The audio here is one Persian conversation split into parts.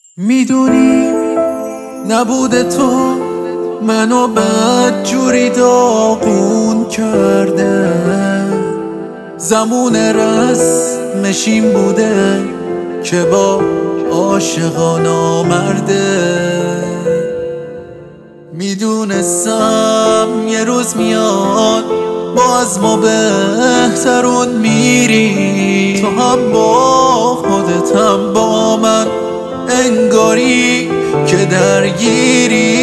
میدونی نبود تو منو بدجوری داغون کرده، زمون رسمش این بوده که با عاشقان آمرده. میدونستم یه روز میاد با از ما بهترون میری، تو هم با خودت هم با من انگاری که درگیری.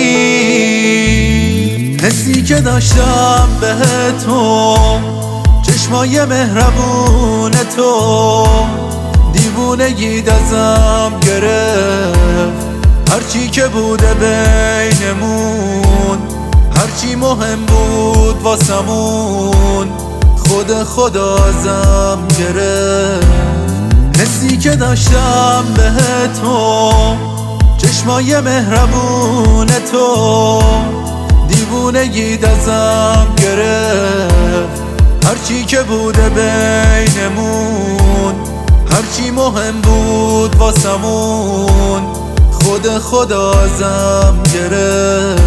حسی که داشتم به تو، چشمای مهربون تو، دیوونگیت ازم گرفت. هرچی که بوده بینمون، هرچی مهم بود واسمون، خدا ازم گرفت. حسی که داشتم به تو، چشمای مهربون تو، دیوونگیت ازم گرفت. هرچی که بوده بینمون، هرچی مهم بود واسمون، خدا ازم گرفت.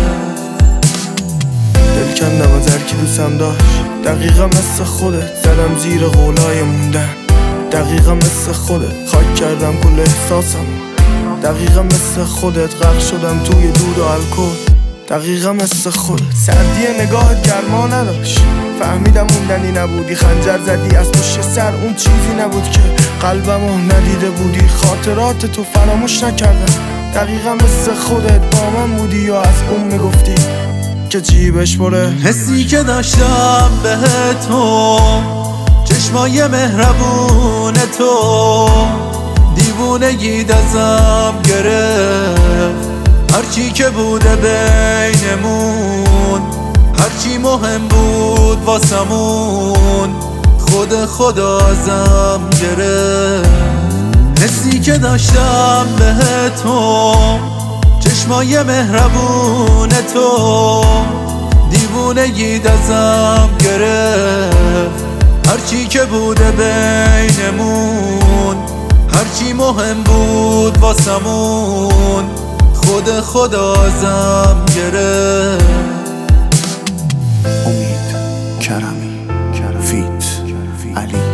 دل کندم از هرکی دوستم داشت، دقیقا مثل خودت زدم زیر قولای موندن. دقیقا مثل خودت خاک کردم کل احساسم. دقیقا مثل خودت غرق شدم توی دود و الکل. دقیقا مثل خودت سردی نگاهت گرما نداشت، فهمیدم موندنی نبودی. خنجر زدی از پشت سر، اون چیزی نبود که قلبمو ندیده بودی. خاطرات تو فراموش نکردم، دقیقا مثل خودت با من بودی یا از اون میگفتی که جیبش پره. حسی که داشتم به تو، چشمای مهربون تو، دیوونگیت ازم گرفت. هرچی که بوده بینمون، هرچی مهم بود واسمون، خدا ازم گرفت. حسی که داشتم به تو، چشمای مهربون تو، دیوونگیت ازم گرفت. هرچی که بوده بینمون، هرچی مهم بود واسمون، خدا ازم گرفت. امید کرمی فیت علی